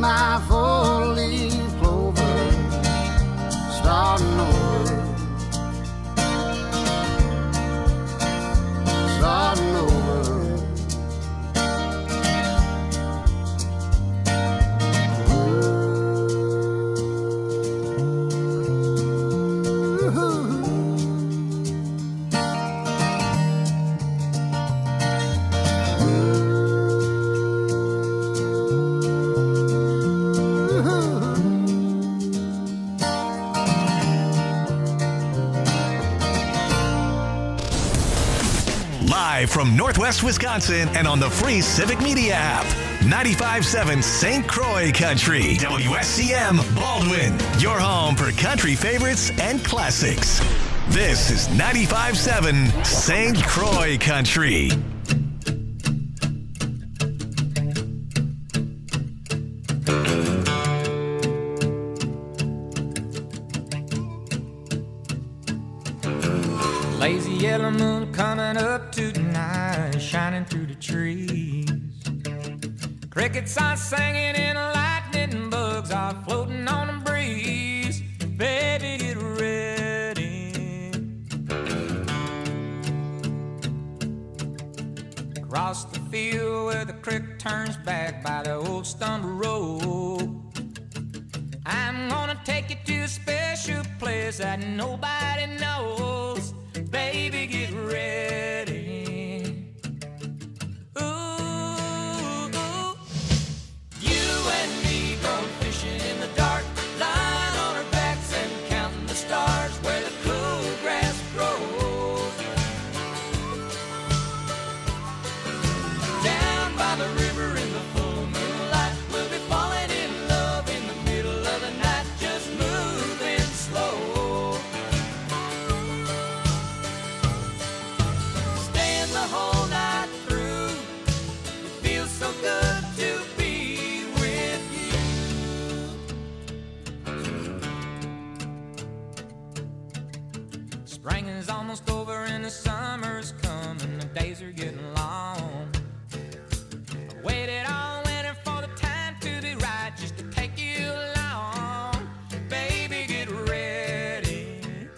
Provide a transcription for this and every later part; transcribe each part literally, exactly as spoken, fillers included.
my four-leaf clover, starting over, starting over. Live from Northwest Wisconsin and on the free Civic Media app. ninety-five point seven Saint Croix Country. W S C M Baldwin. Your home for country favorites and classics. This is ninety-five point seven Saint Croix Country. Lazy yellow moon coming up tonight, shining through the trees. Crickets are singing and lightning bugs are floating on the breeze. Baby, get ready. Across the field where the creek turns back by the old stumble road, I'm gonna take you to a special place that nobody knows. Baby, get ready. Ooh, ooh. You and me going fishing in the dark, lying on our backs and counting the stars where the cool grass grows. Down by the river in the full moonlight, we'll be falling in love in the middle of the night, just moving slow. The whole night through, it feels so good to be with you. Spring is almost over and the summer's coming, the days are getting long. I waited all winter for the time to be right, just to take you along. Baby, get ready.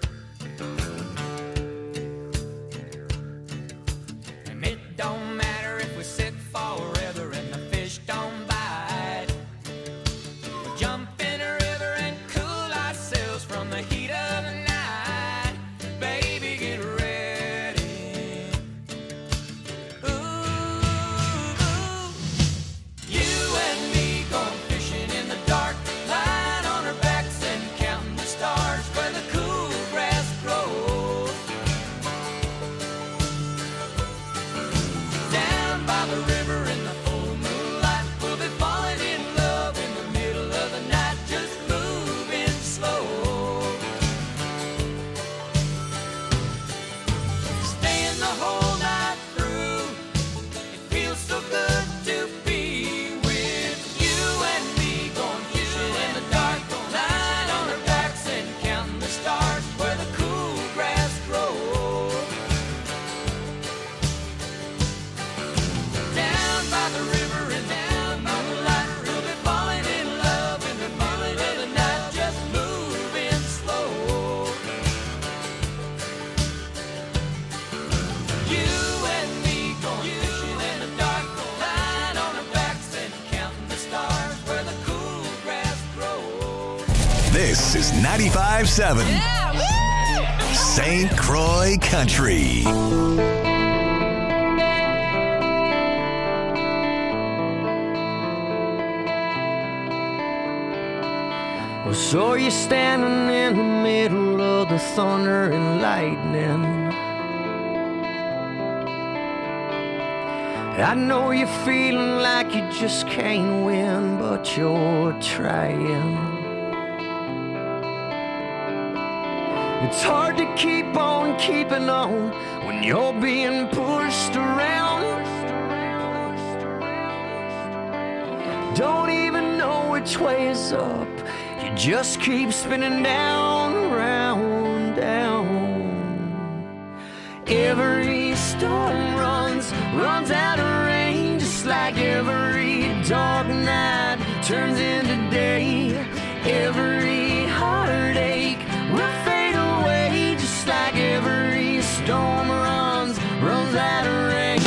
It don't matter if we sit forever and the fish don't bite. We'll jump in a river and cool ourselves from the heat of the night. Baby, get ready. Ooh, ooh. You and me going fishing in the dark, lying on our backs and counting the stars where the cool grass grows. By the river in the full moonlight, we'll be falling in love in the middle of the night, just moving slow. Staying the whole night through, it feels so good to be with you and me going fishing in the dark, lying on our backs and counting the stars where the cool grass grows. Down by the river and down by the light, we'll be falling in love in the middle of the night, just moving slow. You and me going fishing in the dark, lying on our backs and counting the stars where the cool grass grows. This is ninety-five point seven yeah, Saint Croix Country. Well, so you're standing in the middle of the thunder and lightning. I know you're feeling like you just can't win, but you're trying. It's hard to keep on keeping on when you're being pushed around. Don't even know which way is up. You just keep spinning down, round, down. Every storm runs, runs out of rain, just like every dark night turns into day. Every heartache will fade away, just like every storm runs, runs out of rain.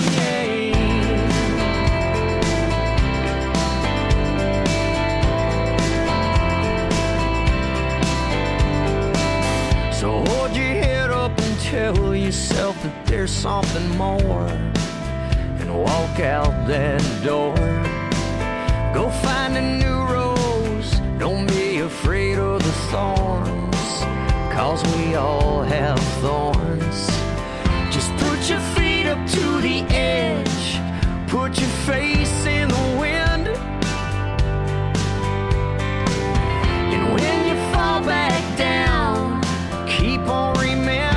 So hold your head up and tell yourself that there's something more, and walk out that door. Go find a new rose, don't be afraid of the thorns, cause we all have thorns. Just put your feet up to the edge, put your face in the wind, and when you fall back down, keep on remembering.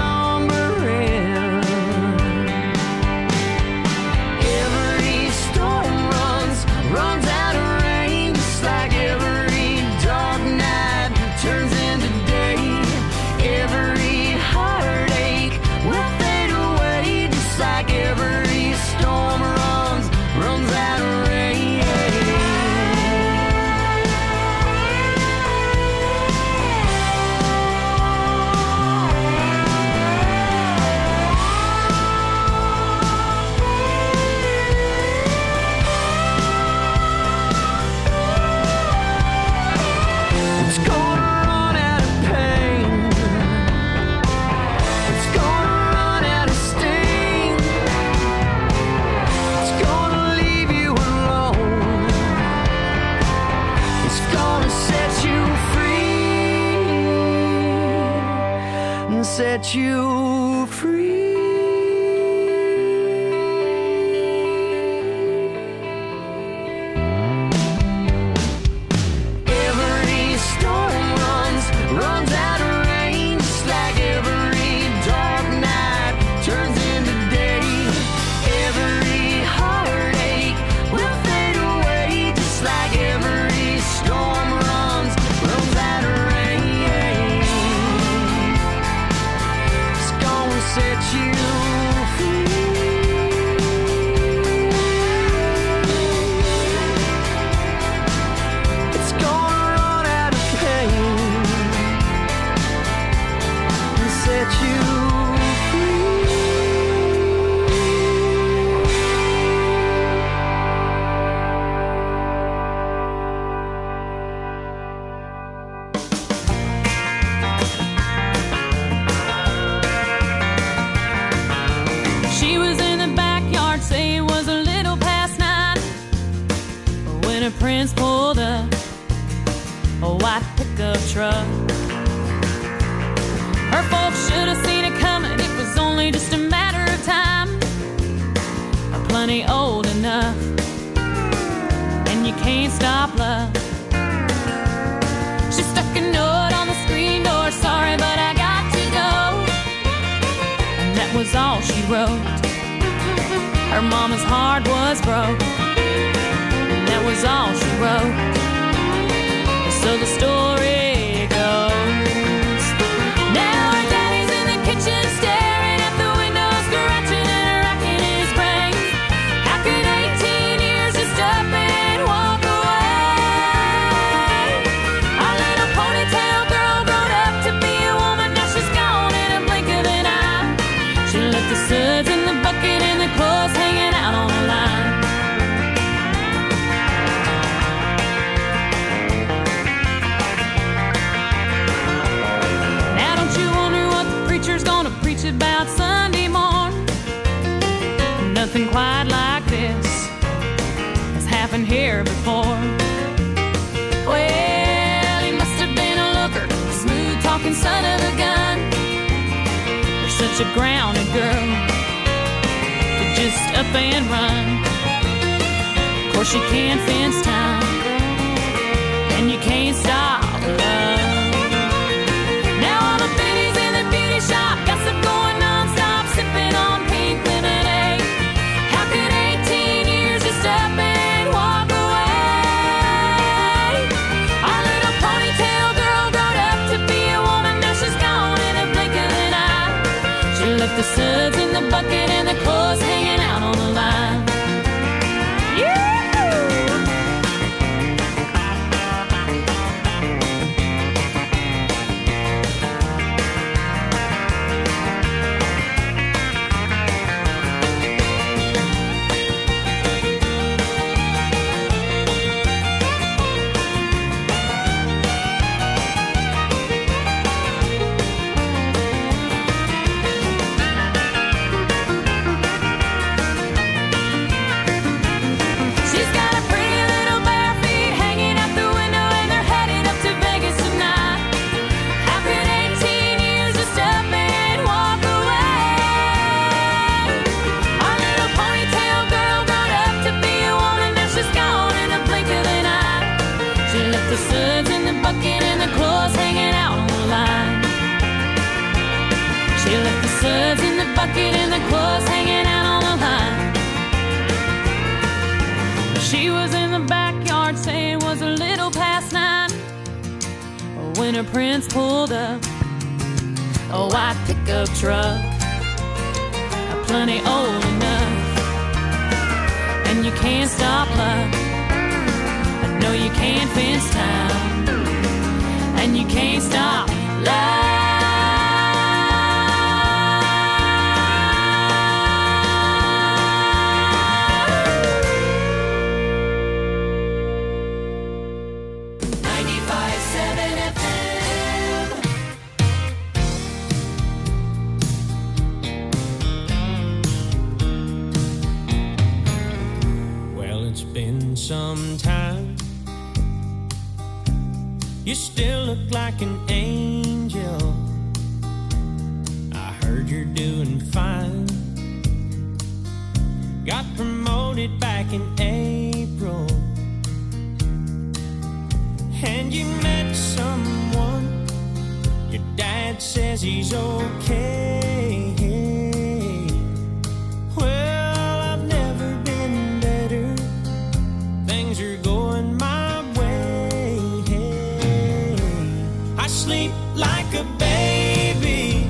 Every storm runs, runs out of rain, just like every dark night turns into day. Every heartache will fade away, just like every storm runs, runs out of rain. It's gonna run out of pain, it's gonna run out of sting, it's gonna leave you alone, it's gonna set you free, and set you free. Every storm runs, runs out of rain, just like every dark night turns into day. Every heartache will fade away, just like every storm runs, runs out of rain. It's gonna set you free. It's gonna run out of pain and set you free. She was in the backyard, say it was a little past nine, when her prince pulled up a white pickup truck. Her folks should have seen it coming, it was only just a matter of time. Plenty old enough, and you can't stop love. She stuck a note on the screen door, sorry but I got to go. And that was all she wrote. Her mama's heart was broke, and that was all she wrote. So the story goes. Now her daddy's in the kitchen staring at the window, scratching and racking his brain. How could eighteen years just up and walk away? Our little ponytail girl grown up to be a woman, now she's gone in a blink of an eye. She left the suds in the bucket and the clothes hanging out on the line. Now don't you wonder what the preacher's gonna preach about Sunday morn? Nothing quite like this has happened here before. Well, he must have been a looker, smooth talking son of a gun. You're such a grounded girl to just up and run. Of course you can't fence time, and you can't stop love. Now all the biddies in the beauty shop gossip going non-stop, sipping on pink lemonade. How could eighteen years just up and walk away? Our little ponytail girl grown up to be a woman, now she's gone in a blink of an eye. She left the suds in the bucket and the clothes hanging out on the line. Yeah! suds in the bucket and the clothes hanging out on the line. She left the suds in the bucket and the clothes hanging out on the line. She was in the backyard saying it was a little past nine when her prince pulled up a white pickup truck, plenty old enough. And you can't stop love, no you can't fence time, and you can't stop love. Sometime you still look like an angel. I heard you're doing fine. Got promoted back in April, and you met someone. Your dad says he's okay. Like a baby,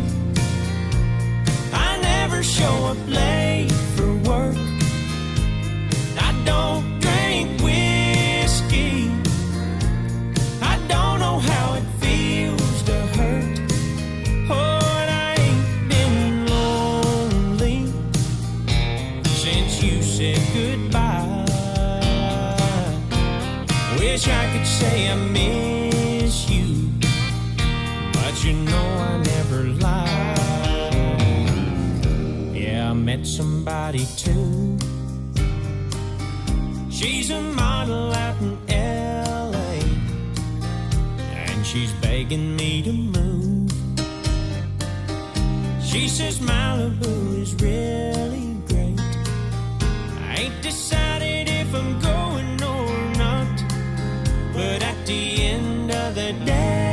I never show up late for work. I don't drink whiskey. I don't know how it feels to hurt. Oh, and I ain't been lonely since you said goodbye. Wish I could say I miss you, but you know I never lie. Yeah, I met somebody too. She's a model out in L A, and she's begging me to move. She says Malibu is really great. I ain't decided if I'm going or not, but at the end of the day,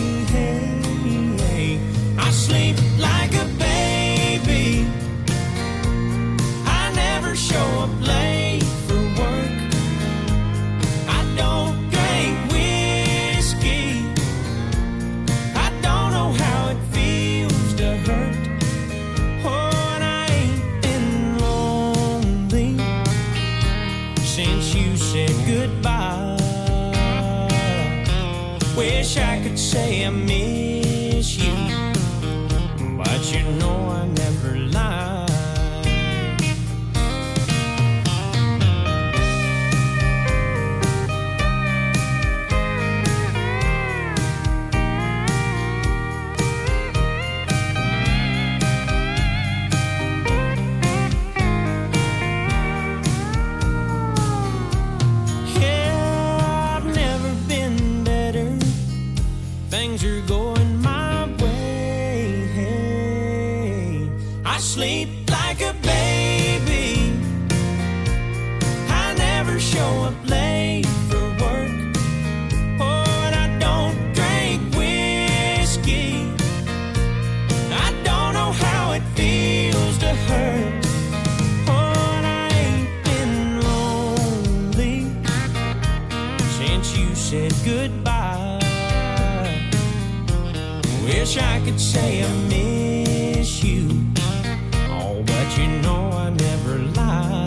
sleep like a baby. I never show up late for work. I don't drink whiskey. I don't know how it feels to hurt. Oh, and I ain't been lonely since you said goodbye. Wish I could say I miss you, but you know I never lie. Yeah, I've never been better. Things are going my way. I sleep like a baby. I never show up late for work. Oh, and I don't drink whiskey. I don't know how it feels to hurt. Oh, and I ain't been lonely since you said goodbye. Wish I could say I miss you, oh, but you know I never lie.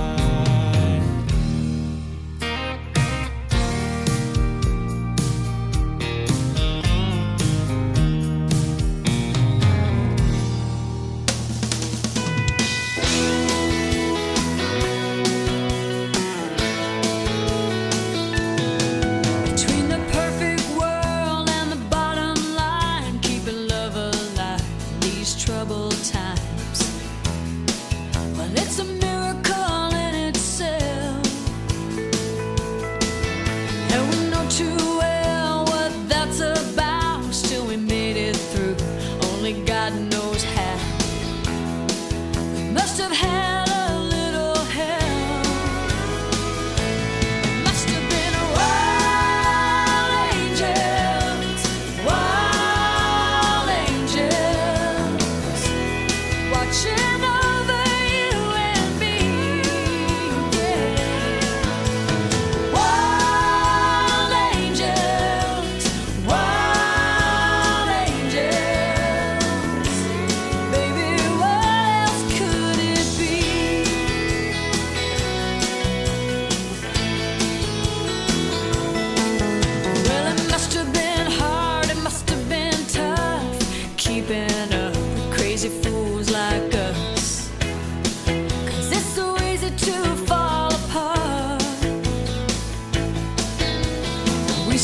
Between the perfect world and the bottom line, keeping love alive in these troubled times.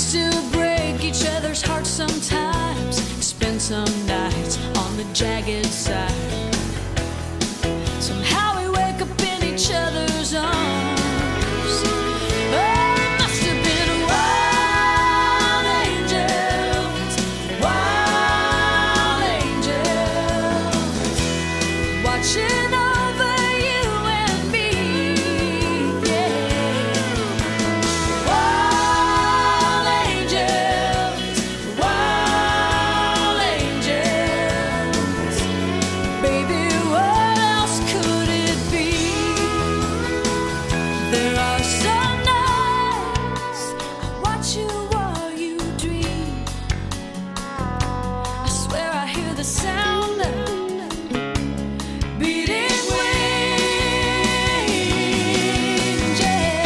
still break each other's hearts sometimes. Spend some nights on the jagged side. Somehow we wake up in each other's arms. Oh, must have been wild angels, wild angels, watching over you and me. Yeah. Wild angels, wild angels, baby, what else could it be? There are some nights I watch you while you dream. I swear I hear the sound of beating wings. Yeah.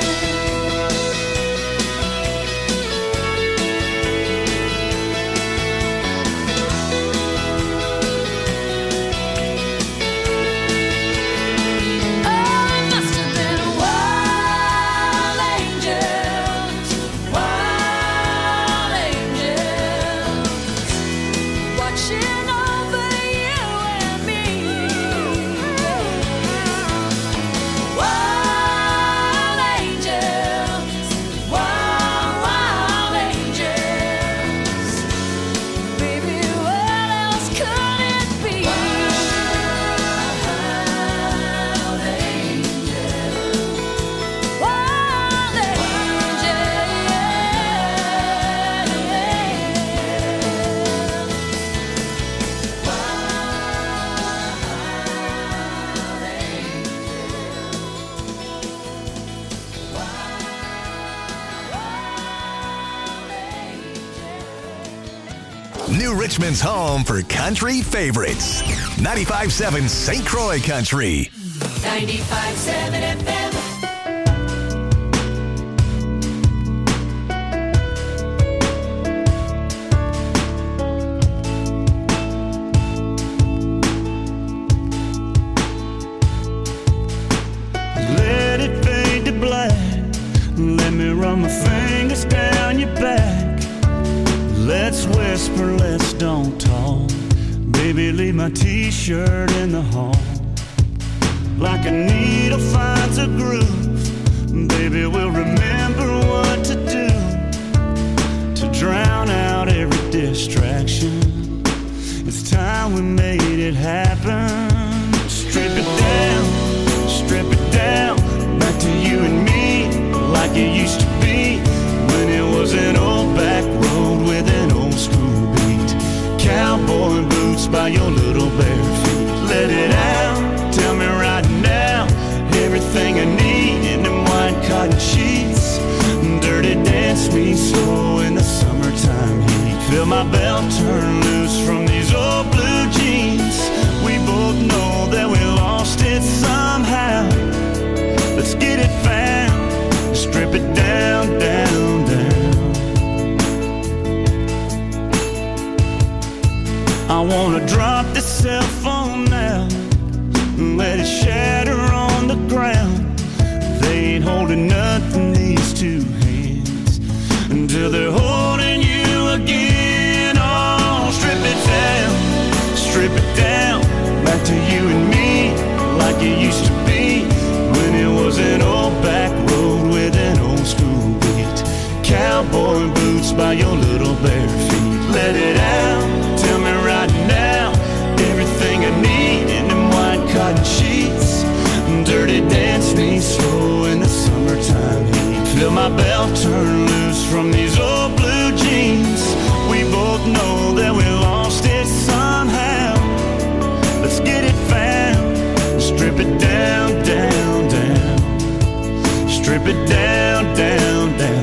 Oh, it must have been wild angels, wild angels, watching over you and me. Wild angels, wild, wild angels, baby, what else could it be? Wild angels, wild New Richmond's home for country favorites. ninety-five point seven Saint Croix Country. ninety-five point seven F M. Let it fade to black. Let me run my fingers down your back. Let's whisper, let's don't talk. Baby, leave my t-shirt in the hall. Like a needle finds a groove, baby, we'll remember what to do to drown out every distraction. It's time we made it happen. Strip it down, strip it down, back to you and me, like it used to be when it was an old back road with an old school beat. Cowboy boots by your little bare feet. Let it out, tell me right now, everything I need in them white cotton sheets. Dirty dance me slow in the summertime heat. Feel my belt turn loose from these old blue jeans. We both know that we lost it somehow. Let's get it found, strip it down, down, down. I wanna drop this cell phone now and let it shatter on the ground. They ain't holding nothing, these two hands, until they're holding you again. Oh, strip it down, strip it down, back to you and me, like it used to be when it was an old back road with an old school beat. Cowboy boots by your little bare feet. Let it out, tell me right now, everything I need in them white cotton sheets. Dirty dance me slow in the summertime heat. Feel my belt turn loose from these old blue jeans. We both know that we lost it somehow. Let's get it found, strip it down, down, down. Strip it down, down, down.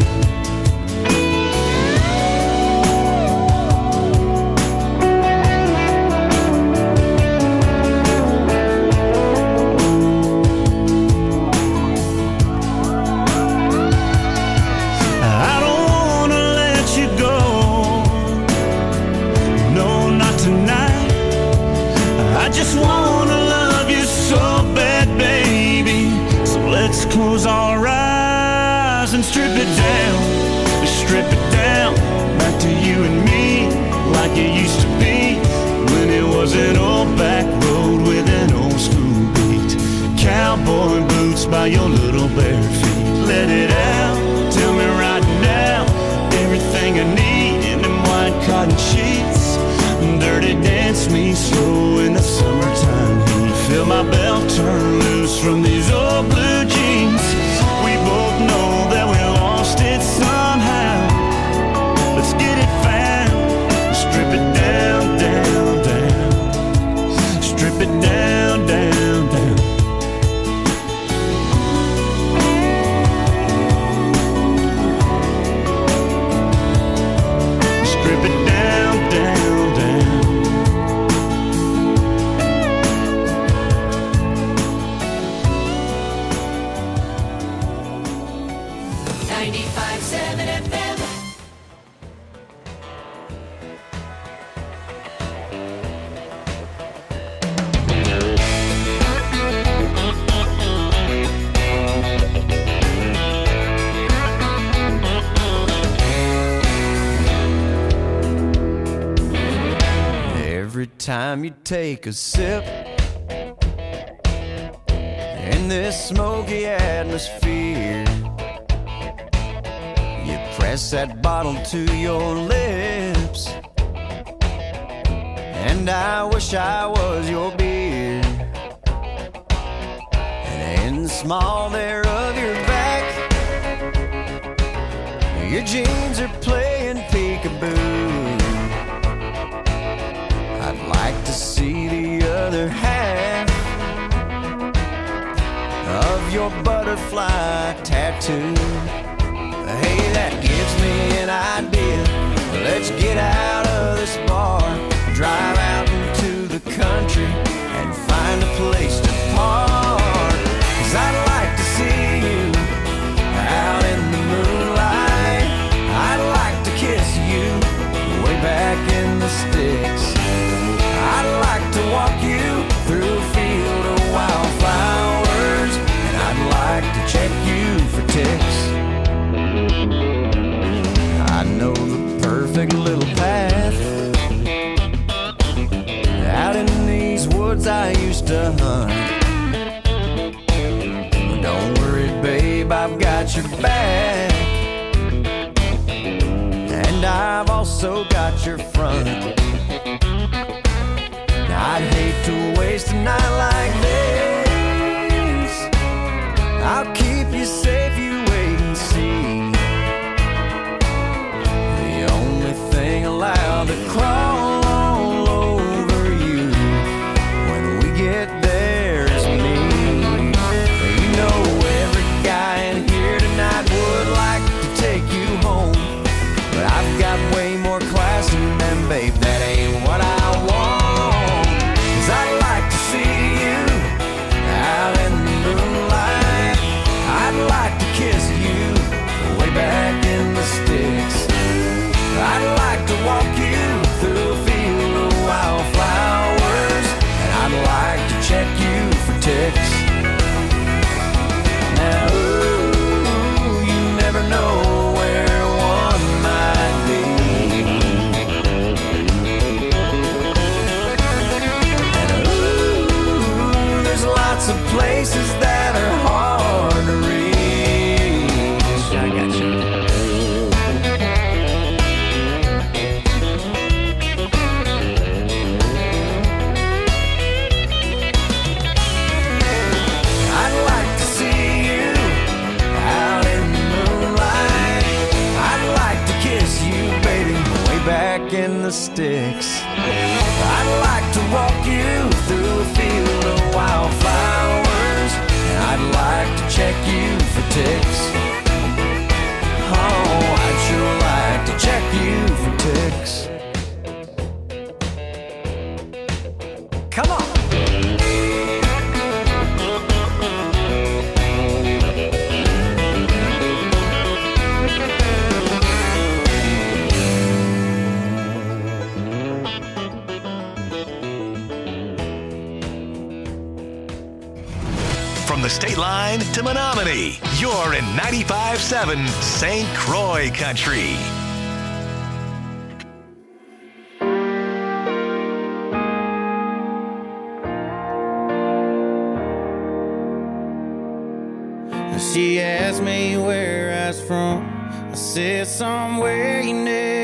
Close our eyes and strip it down. I need in them white cotton sheets. Dirty dance me slow in the summertime heat. Feel my belt turn loose from these old blue jeans. We both know that we lost it somehow. Let's get it found. Strip it down, down, down. Strip it down, down, down. Strip it down, down, down. ninety-five seven F M. Every time you take a sip in this smoky atmosphere, you press that bottle to your lips, and I wish I was your beer. And in the small there of your back, your jeans are playing peekaboo. I'd like to see the other half of your butterfly tattoo. Hey, that gives me an idea. Let's get out of this bar, drive out into the country and find a place to park. 'Cause I'd like to see you out in the moonlight. I'd like to kiss you way back in the sticks. I'd like to walk you through a field of wildflowers, and I'd like to check you for ticks. I know the perfect little path out in these woods I used to hunt. Don't worry, babe, I've got your back, and I've also got your front. I'd hate to waste a night like this. I'll keep you safe, you wait and see. The only thing allowed to crawl all over you when we get there is me. You know every guy in here tonight would like to take you home, but I've got way more class than them, babe. That ain't what I want. I'd like to see you out in the moonlight. I'd like to kiss you way back in the sticks. I'd like to walk you through a field of wildflowers, and I'd like to check you for ticks. Now, ooh, you never know where one might be. Lots of places that are hard to reach. I got you. I'd like to see you out in the moonlight. I'd like to kiss you, baby, way back in the sticks. I'd like to walk you through a field of wildflowers, and I'd like to check you for ticks. Oh, I'd sure like to check you for ticks. Come on! From the state line to Menominee, you're in ninety-five seven Saint Croix Country. She asked me where I was from. I said somewhere you never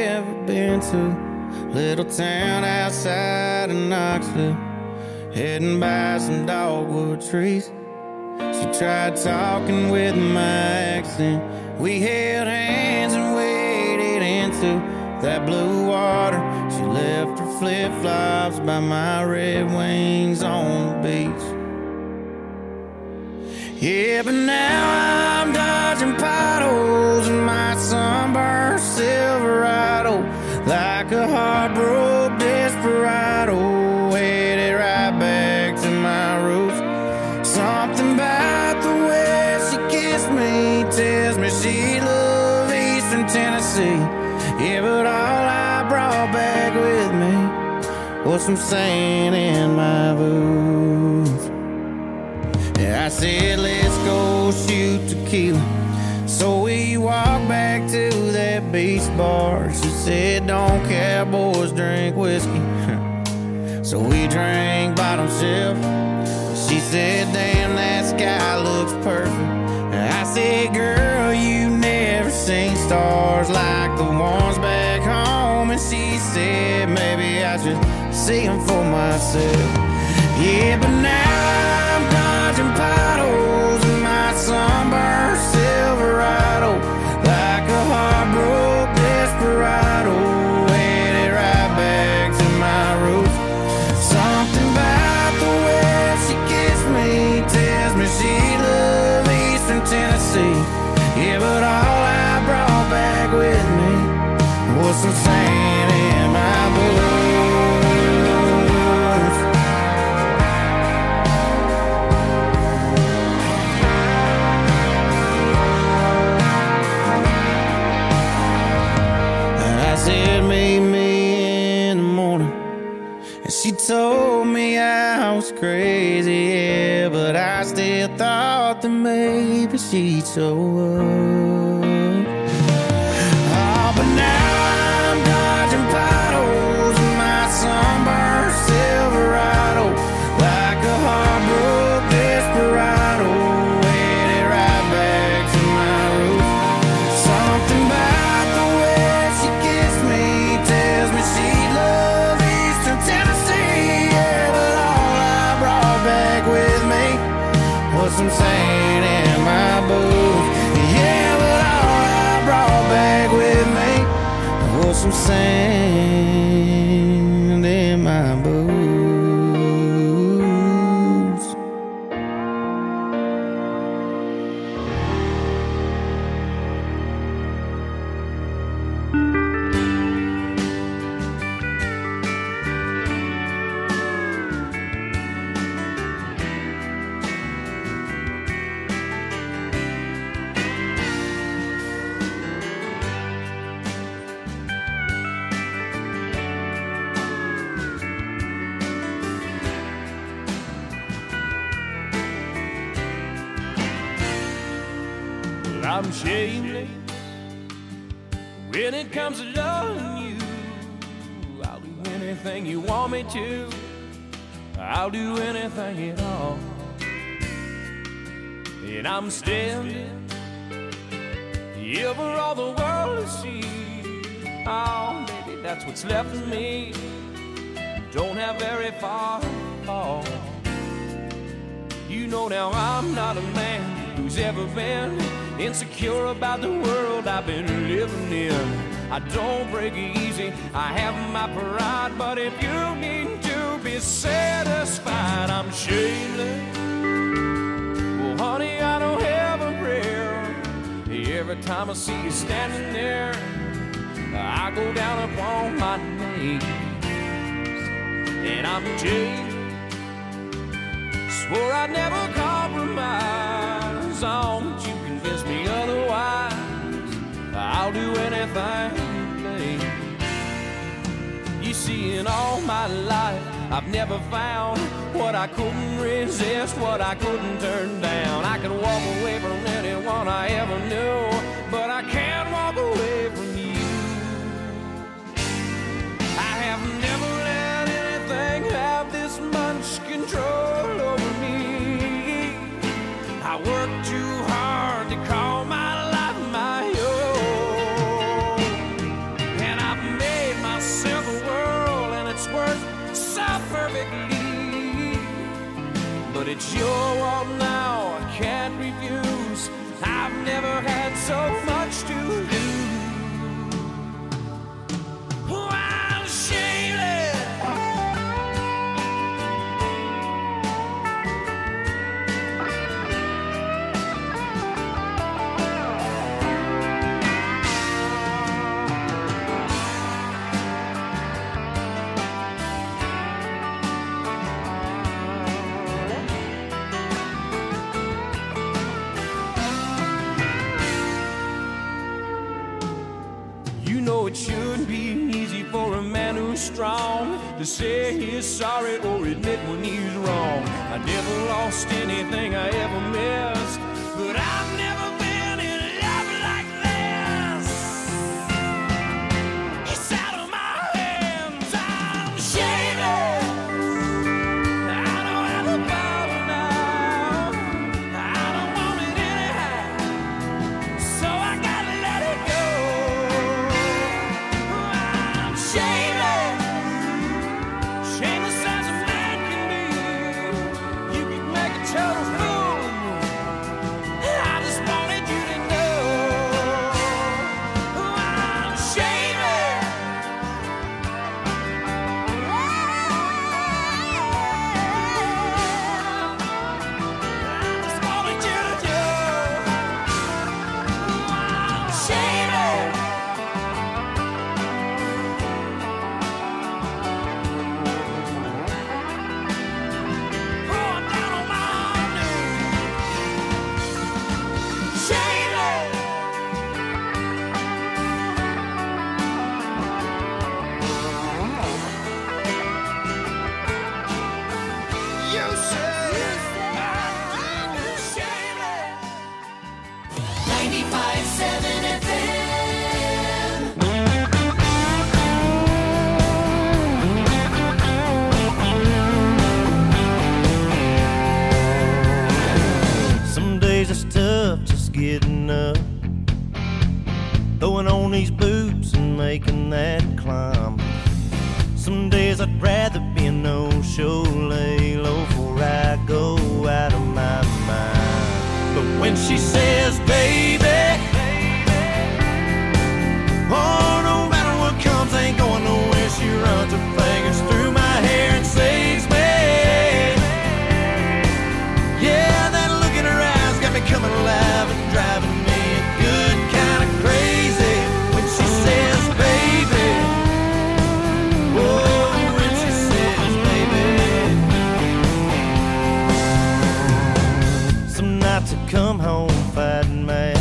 into little town outside of Knoxville, heading by some dogwood trees. She tried talking with my accent. We held hands and waded into that blue water. She left her flip-flops by my Red Wings on the beach. Yeah, but now I'm dodging potholes in my sunburned Silverado, like a heartbroken desperado, headed right back to my roots. Something about the way she kissed me tells me she loved Eastern Tennessee. Yeah, but all I brought back with me was some sand in my boots. Yeah, I said, let's go shoot tequila. So we walked back to that beach bar. She said, don't cowboys drink whiskey. So we drank bottom shelf. She said, damn, that sky looks perfect. I said, girl, you never seen stars like the ones back home. And she said, maybe I should see them for myself. Yeah, but now I'm dodging potholes in my sunburned Silverado, like a heartbroken desperado, headed right back to my roots. Something about the way she kissed me tells me she loved Eastern Tennessee. Yeah, but all I brought back with me was some sand in my boots. She told me I was crazy, yeah, but I still thought that maybe she'd show up. Oh, but now I'm dodging potholes in my sunburned Silverado, like a heartbroken desperado, headed right back to my roots. Something about the way she kissed me tells me she loves Eastern Tennessee. Yeah, but all I brought back with me was some sand in my boots. Yeah, but all I brought back with me was some sand in my boots. I'm shameless when it comes to loving you. I'll do anything you want me to. I'll do anything at all. And I'm standing here for all the world to see. Oh, baby, that's what's left of me. Don't have very far to fall. You know now I'm not a man who's ever been insecure about the world I've been living in. I don't break easy, I have my pride, but if you need to be satisfied, I'm shameless. Well, honey, I don't have a prayer. Every time I see you standing there, I go down upon my knees. And I'm changed. Swore I'd never compromise on, but you convinced me otherwise. I'll do anything you please. You see, in all my life, I've never found what I couldn't resist, what I couldn't turn down. I could walk away from anyone I ever knew, but I can't walk away from you. I have never let anything have this much control over me. I work too hard to call my life my own, and I've made my out perfectly. But it's your world now, I can't refuse. I've never had so much to lose. Oh, I'm shameless. It shouldn't be easy for a man who's strong to say he's sorry or admit when he's wrong. I never lost anything I ever missed, but I've never been in love like this. It's out of my hands, I'm shaded. I don't have a bottle now, I don't want it anyhow, so I gotta let it go. Getting up, throwing on these boots and making that climb. Some days I'd rather be a no-show, lay low before I go out of my mind. But when she says, baby, oh, no matter what comes, ain't going nowhere. She runs her fingers through my hair and saves me. Yeah, that look in her eyes got me coming alive and driving me good kind of crazy. When she says, baby, oh, when she says, baby. Some nights I come home fighting mad,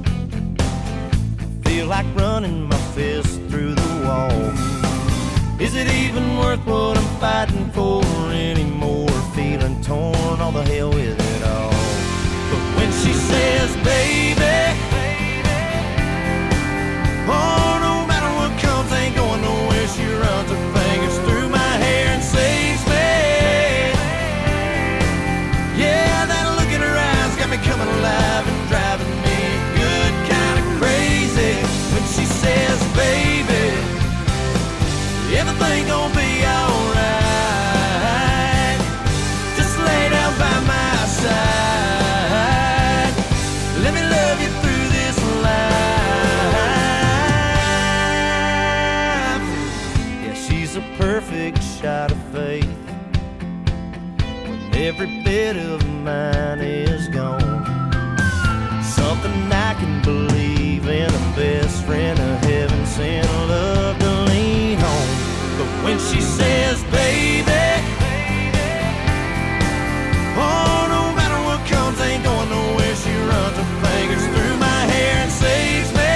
feel like running my fist through the wall. Is it even worth what I'm fighting for anymore? Feeling torn, all the hell with it all. But when she says, baby, oh, no matter what comes, ain't going nowhere. She runs her fingers through my hair and saves me. Yeah, that look in her eyes got me coming alive and driving me good kind of crazy. When she says, baby, everything gon' be alright. Just lay down by my side. Let me love you through this life. Yeah, she's a perfect shot of faith when every bit of mine is gone. Something I can believe in, a best friend, a heaven sent love to lean on. But when she says, baby, oh, no matter what comes, ain't going nowhere. She runs her fingers through my hair and saves me.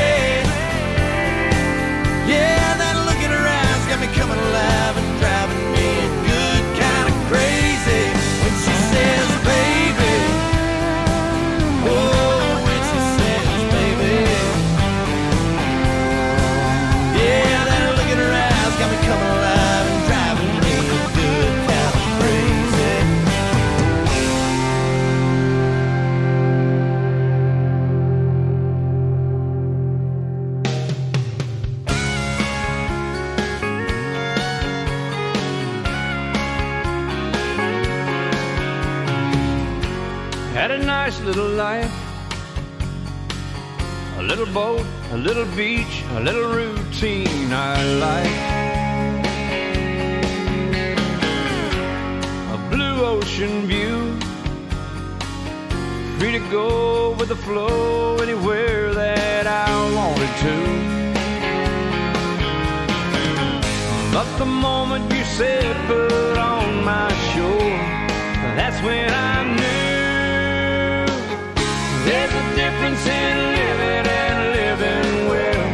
Yeah, that look in her eyes got me coming alive and driving me good kind of crazy. When she says, baby, oh, when she says, baby. nice little life. A little boat, a little beach, a little routine I like. A blue ocean view, free to go with the flow anywhere that I wanted to. But the moment you said foot on my shore, that's when I knew there's a difference in living and living well.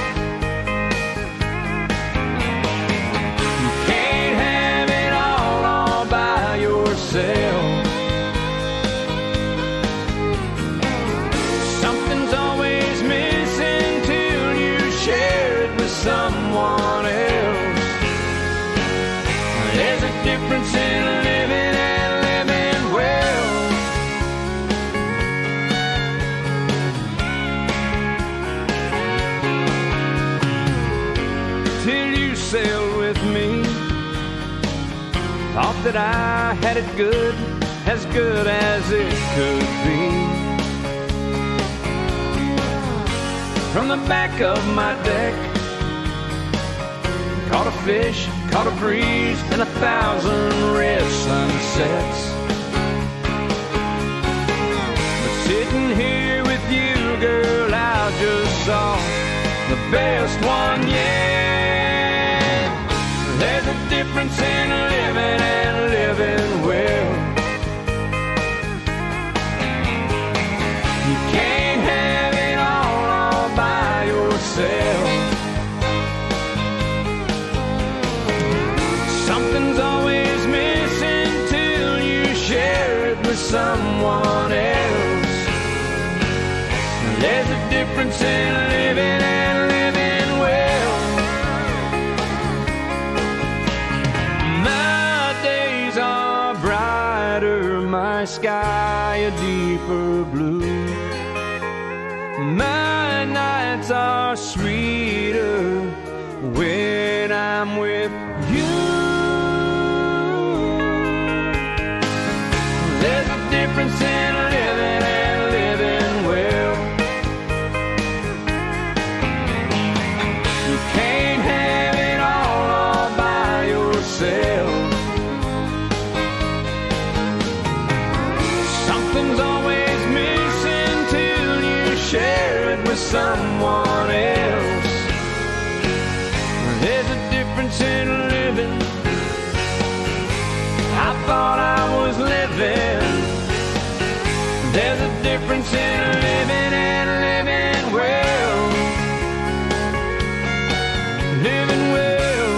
You can't have it all all by yourself. Something's always missing till you share it with someone else. There's a difference in living and living well. Till you sailed with me, thought that I had it good, as good as it could be. From the back of my deck, caught a fish, caught a breeze, and a thousand red sunsets. But sitting here with you, girl, I just saw the best one yet. There's a difference in living and living well. You can't have it all, all by yourself. Something's always missing till you share it with someone else. There's a difference in living and living well. My days are brighter, my sky a deeper blue. My nights are sweeter when I'm with you. There's a difference in living and living well. You can't have it all, all by yourself. Something's always missing till you share it with someone else. There's a difference in living. I thought I was living. There's a difference in living and living well. Living well.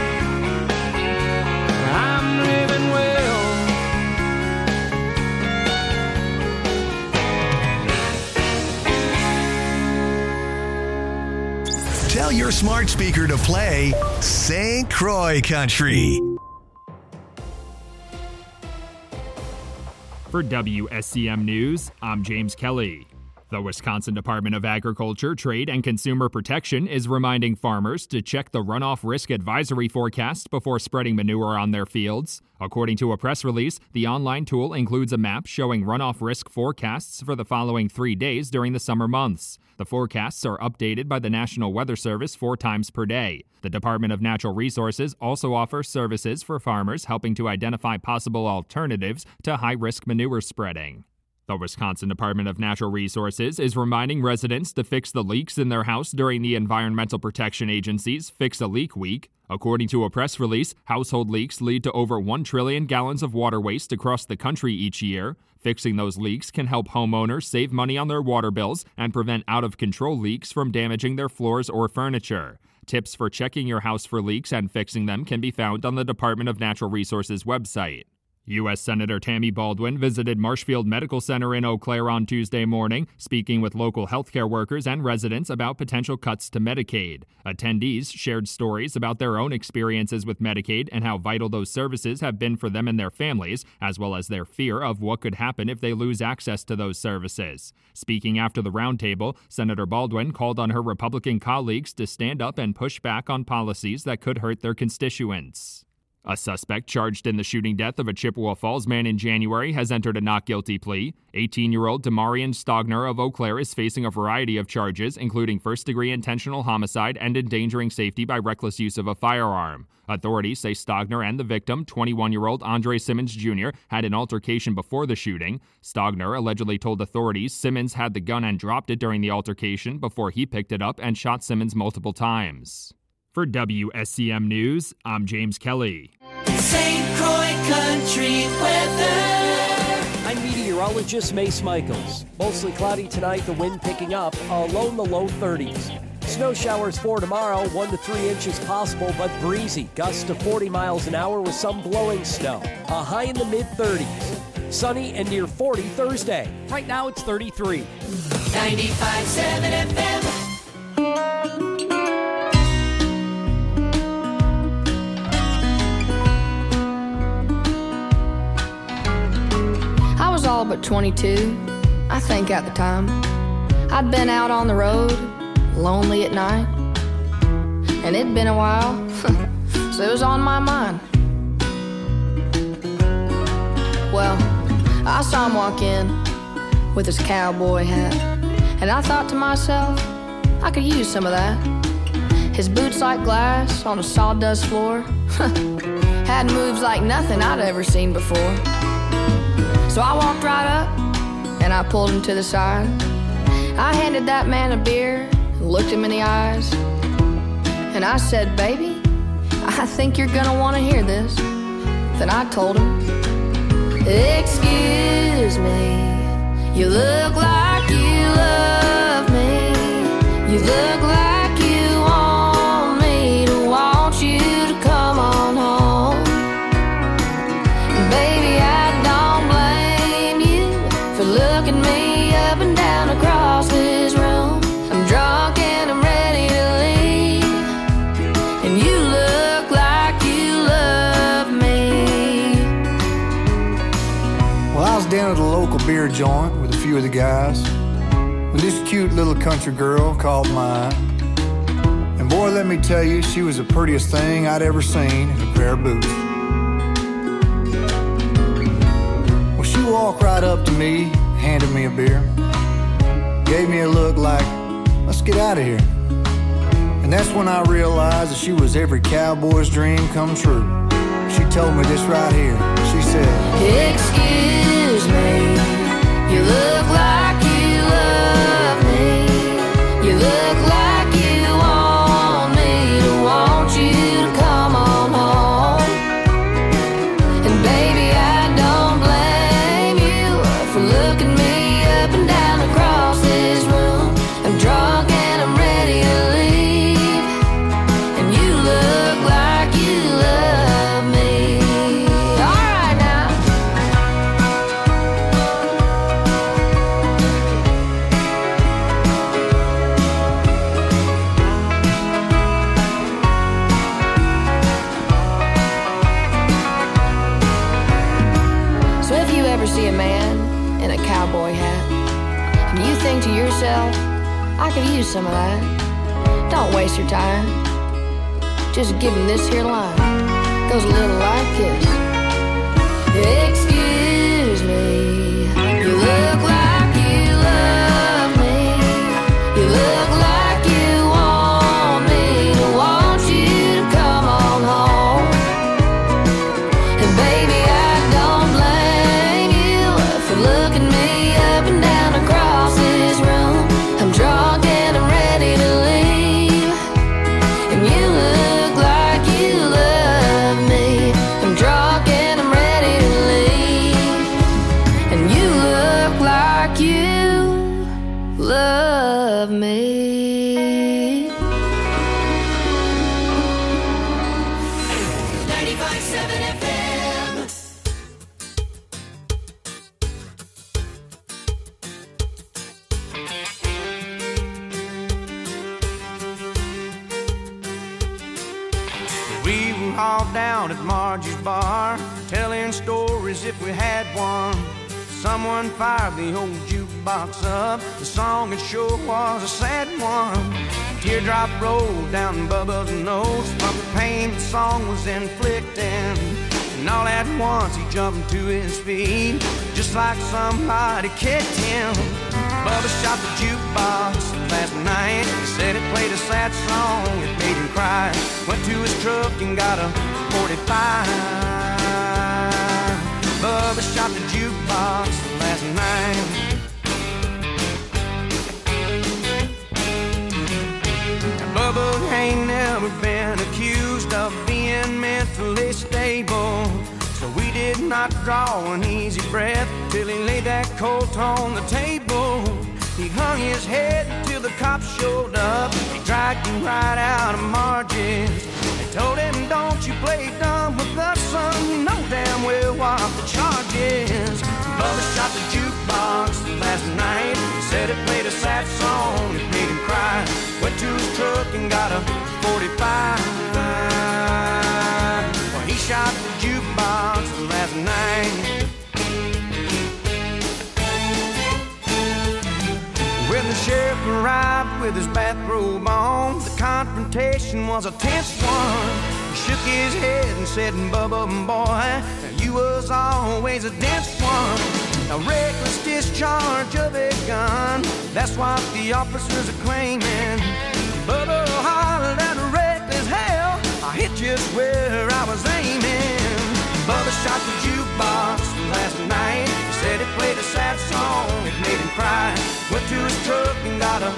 I'm living well. Tell your smart speaker to play Saint Croix Country. For W S C M News, I'm James Kelly. The Wisconsin Department of Agriculture, Trade, and Consumer Protection is reminding farmers to check the runoff risk advisory forecast before spreading manure on their fields. According to a press release, the online tool includes a map showing runoff risk forecasts for the following three days during the summer months. The forecasts are updated by the National Weather Service four times per day. The Department of Natural Resources also offers services for farmers helping to identify possible alternatives to high-risk manure spreading. The Wisconsin Department of Natural Resources is reminding residents to fix the leaks in their house during the Environmental Protection Agency's Fix a Leak Week. According to a press release, household leaks lead to over one trillion gallons of water waste across the country each year. Fixing those leaks can help homeowners save money on their water bills and prevent out-of-control leaks from damaging their floors or furniture. Tips for checking your house for leaks and fixing them can be found on the Department of Natural Resources website. U S Senator Tammy Baldwin visited Marshfield Medical Center in Eau Claire on Tuesday morning, speaking with local healthcare workers and residents about potential cuts to Medicaid. Attendees shared stories about their own experiences with Medicaid and how vital those services have been for them and their families, as well as their fear of what could happen if they lose access to those services. Speaking after the roundtable, Senator Baldwin called on her Republican colleagues to stand up and push back on policies that could hurt their constituents. A suspect charged in the shooting death of a Chippewa Falls man in January has entered a not guilty plea. eighteen-year-old Demarion Stogner of Eau Claire is facing a variety of charges, including first-degree intentional homicide and endangering safety by reckless use of a firearm. Authorities say Stogner and the victim, twenty-one-year-old Andre Simmons Junior, had an altercation before the shooting. Stogner allegedly told authorities Simmons had the gun and dropped it during the altercation before he picked it up and shot Simmons multiple times. For W S C M News, I'm James Kelly. Saint Croix Country weather. I'm meteorologist Mace Michaels. Mostly cloudy tonight, the wind picking up, a low in the low thirties. Snow showers for tomorrow, one to three inches possible, but breezy. Gusts to forty miles an hour with some blowing snow. A high in the mid thirties. Sunny and near forty Thursday. Right now it's thirty-three. ninety-five point seven F M. I was all but twenty-two, I think at the time. I'd been out on the road, lonely at night, and it'd been a while, so it was on my mind. Well, I saw him walk in with his cowboy hat, and I thought to myself, I could use some of that. His boots like glass on a sawdust floor had moves like nothing I'd ever seen before. So I walked right up, and I pulled him to the side. I handed that man a beer, and looked him in the eyes, and I said, baby, I think you're gonna wanna hear this. Then I told him, excuse me, you look like you love me. You look like you want me to want you to come on home. Baby, I looking me up and down across this room. I'm drunk and I'm ready to leave, and you look like you love me. Well, I was down at a local beer joint with a few of the guys when this cute little country girl called mine. And boy, let me tell you, she was the prettiest thing I'd ever seen in a pair of boots. Well, she walked right up to me, handed me a beer, gave me a look like, let's get out of here. And that's when I realized that she was every cowboy's dream come true. She told me this right here. She said, excuse me, you look like you love me. You look like you want me to want you to come on home. And baby, I don't blame you for looking me up and down across this room. I'm drunk and I'm ready to leave, and you look like you love me. All right now. So if you ever see a man in a cowboy hat, and you think to yourself, I could use some of that, don't waste your time. Just give him this here line. Goes a little like this. Excuse me, you look like you love me. You look like you want me to want you to come on home. And baby, I don't blame you for looking me up and down across this room. I'm drunk and I'm ready to leave, and you look like you love me. I'm drunk and I'm ready to leave, and you look like you love me. ninety-five point seven F M. We were all down at Margie's bar, telling stories if we had one. Someone fired the old jukebox up. The song it sure was a sad one. teardrop rolled down Bubba's nose from the pain the song was inflicting. And all at once he jumped to his feet, just like somebody kicked him. Bubba shot the jukebox last night. He said it played a sad song, it made him cry. Went to his truck and got a forty-five. Bubba shot the jukebox last night. Bubba ain't never been accused of being mentally stable, so we did not draw an easy breath till he laid that Colt on the table. He hung his head till the cops showed up. He dragged him right out of Margie's. They told him, don't you play dumb with us, son, you know damn well what the charge is. Bubba shot the jukebox last night. He said it played a sad song, it made him cry. Went to his truck and got a forty-five. Well, he shot the jukebox last night. When the sheriff arrived with his bathrobe on, the confrontation was a tense one. He shook his head and said, Bubba, boy, you was always a dense one. A reckless discharge of a gun, that's what the officers are claiming. Bubba hollered at a reckless hell, I hit just where I was aiming. Bubba shot the jukebox last night. He said it played a sad song, it made him cry. Went to his truck and got a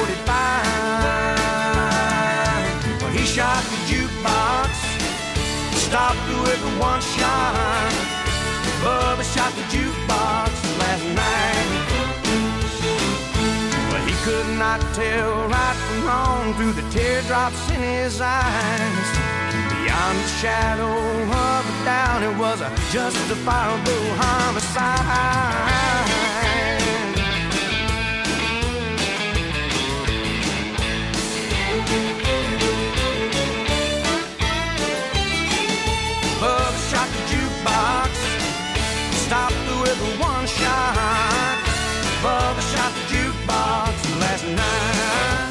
forty-five. Well, he shot the jukebox, stopped with one shot. Bubba shot the jukebox last night. Well, he could not tell right from wrong through the teardrops in his eyes. Beyond the shadow of a doubt, it was a justifiable homicide. Bubba shot the jukebox, stopped with one shot. Bubba shot the jukebox last night.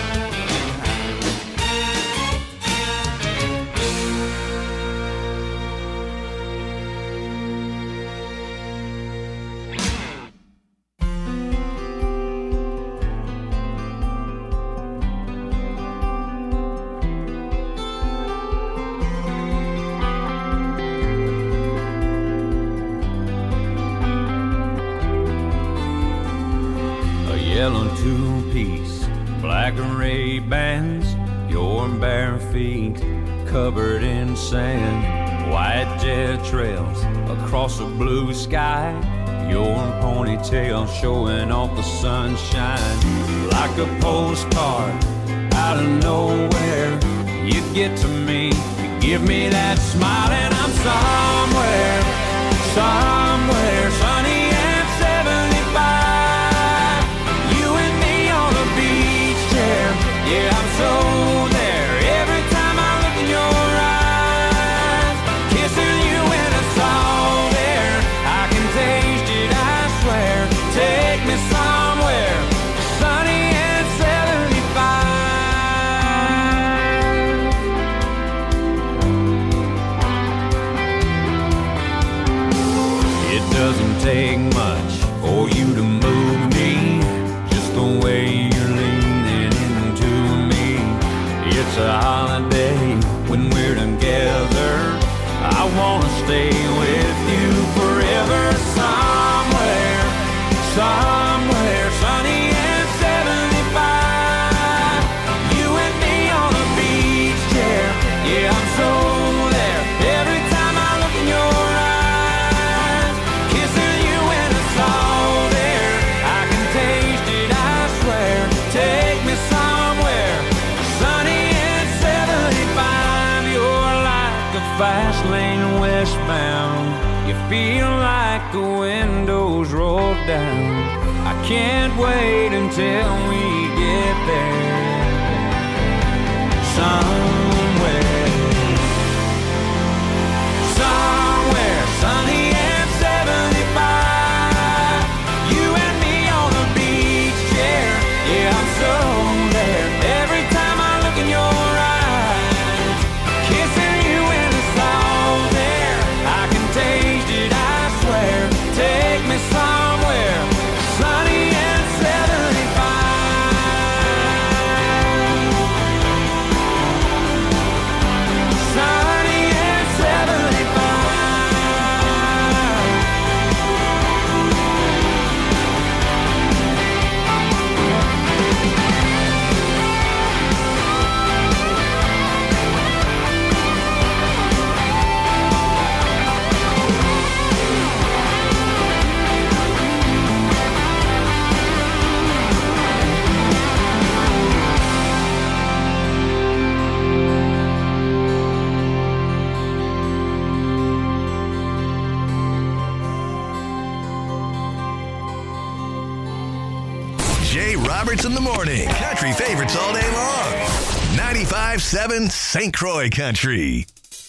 Yellow two-piece, black and red bands, your bare feet covered in sand, white jet trails across a blue sky, your ponytail showing off the sunshine. Like a postcard out of nowhere, you get to me, you give me that smile, and I'm somewhere, somewhere sunny and seventy-five. Yeah, I'm so there every time I look in your eyes. Kissing you when it's all there, I can taste it, I swear. Take me somewhere sunny and seventy-five. It doesn't take much for you to move me, just the way you're leaning. It's a holiday when we're together. I wanna stay with you forever. Somewhere, somewhere sunny and seventy-five. You and me on a beach chair. Yeah, I'm so there every time I look in your eyes. Kissing you when it's all there, I can taste it, I swear. Take me somewhere sunny. Fast lane westbound, you feel like the windows roll down. I can't wait until we get there. Somewhere, somewhere sunny and seventy-five. You and me on a beach chair. Yeah, I'm so there every Roberts in the morning. Country favorites all day long. ninety-five point seven Saint Croix Country.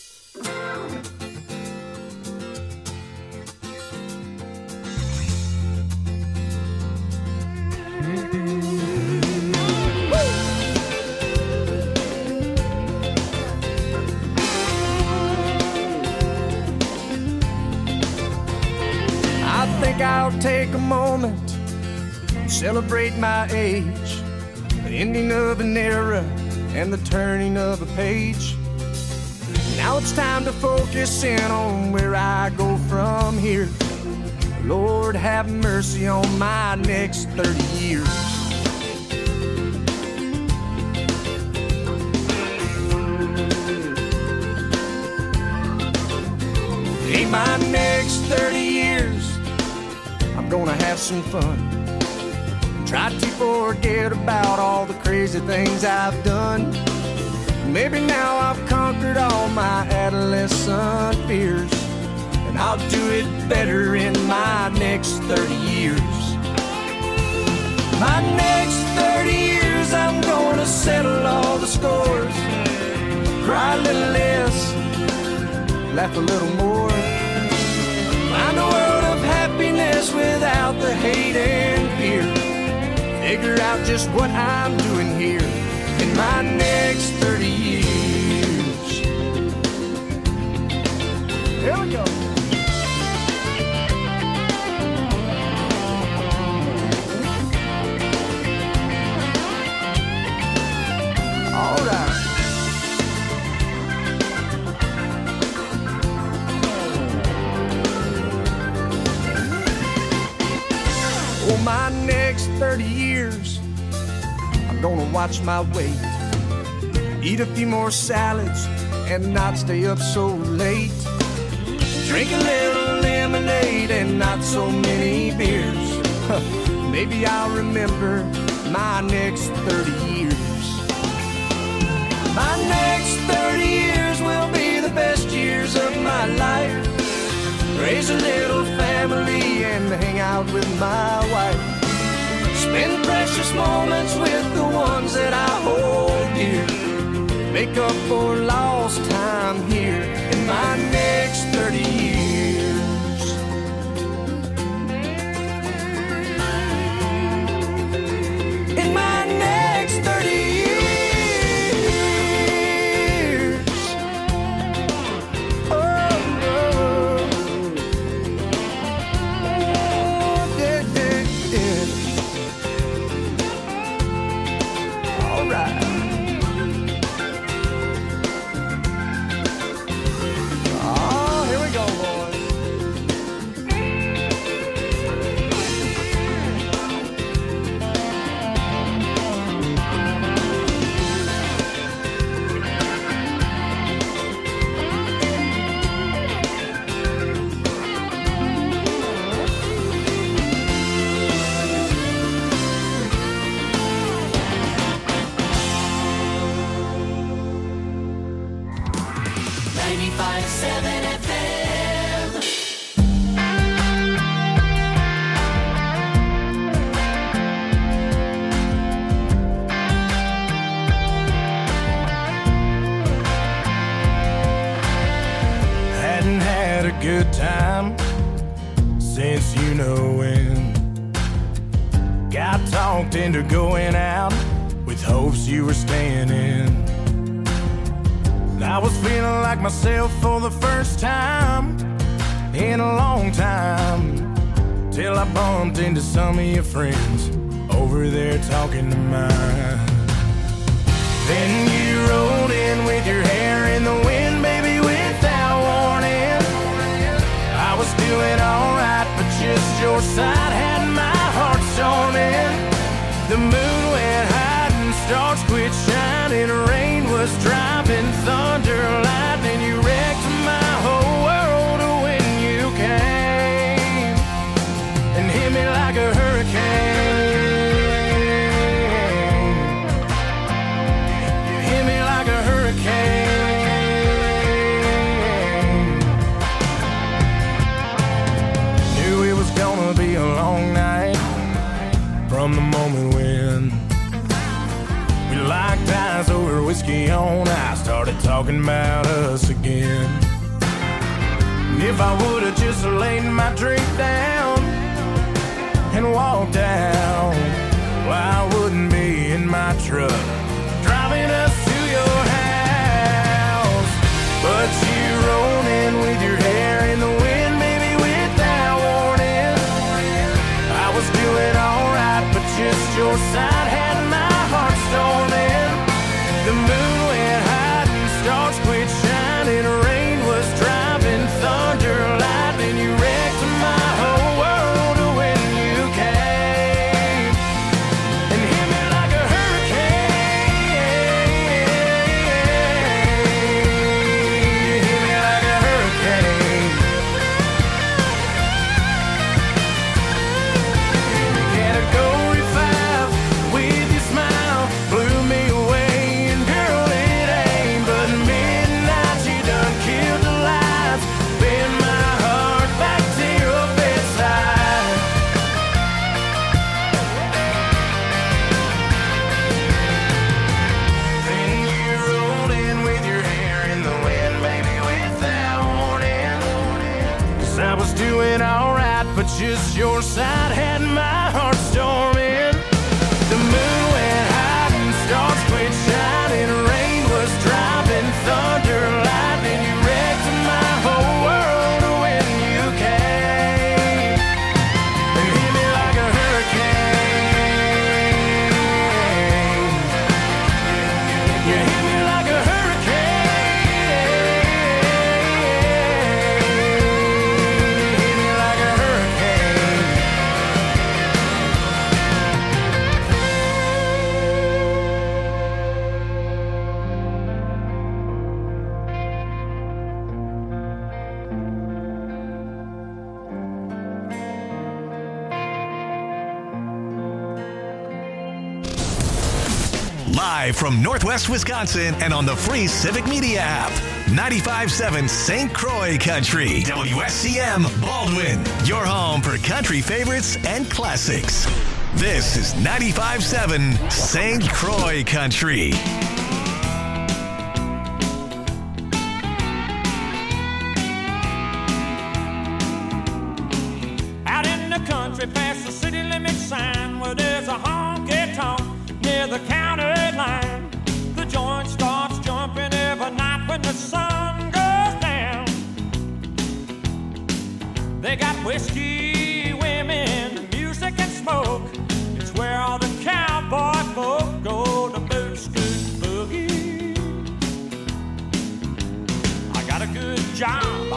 I think I'll take a moment, celebrate my age, the ending of an era and the turning of a page. Now it's time to focus in on where I go from here. Lord, have mercy on my next thirty years. In my next thirty years, I'm gonna have some fun. Try to forget about all the crazy things I've done. Maybe now I've conquered all my adolescent fears, and I'll do it better in my next thirty years. My next thirty years, I'm gonna settle all the scores. Cry a little less, laugh a little more. Find a world of happiness without the hate and fear. Figure out just what I'm doing here in my next thirty years. Here we go. All right. Oh, my next thirty years, I'm gonna watch my weight, eat a few more salads and not stay up so late, drink a little lemonade and not so many beers. Maybe I'll remember my next thirty years. My next thirty years will be the best years of my life. Raise a little family and hang out with my wife. Spend precious moments with the ones that I hold dear. Make up for lost time here in my next thirty years. In my next thirty years. ninety-five point seven F M. Hadn't had a good time since you know when. Got talked into going out with hopes you were staying in. I was feeling like myself for the first time in a long time, till I bumped into some of your friends over there talking to mine. Then you rolled in with your hair in the wind, baby, without warning. I was doing alright, but just your side had my heart storming. The moon went high and stars quit shining. Rain was dropping, thunder, lightning. You wrecked my whole world when you came and hit me like a hurricane. You hit me like a hurricane. Knew it was gonna be a long night from the moment when talking about us again. And if I would've just laid my drink down and walked out, well, I wouldn't be in my truck driving us to your house. But you rolled in with your hair in the wind, baby, without warning. I was doing alright, but just your side had my heart storming. The moon went high and stars quit shining. Rain was driving, thunder, lightning. You wrecked my whole world when you came and hit me like a hurricane. You hit me like a hurricane. Category five with your smile blew me away. And girl, it ain't but midnight. You done killed the lights, bend my heart back to your bedside. Then you rolled in with your hair in the wind, baby, without warning. 'Cause I was doing alright, but just your side had my heart storming. The moon went high and stars quit shining. Rain was driving, thunder, lightning. You wrecked my whole world when you came and hit me like a hurricane. You hit me like a hurricane. Hit me like a hurricane. Live from Northwest Wisconsin and on the free Civic Media app. ninety-five point seven Saint Croix Country. W S C M Baldwin. Your home for country favorites and classics. This is ninety-five point seven Saint Croix Country. Out in the country past the city limit sign where there's a honky-tonk near the county line. The joint starts jumping every night when the sun goes down. They got whiskey, women, music and smoke. It's where all the cowboy folk go to boot scoot boogie. I got a good job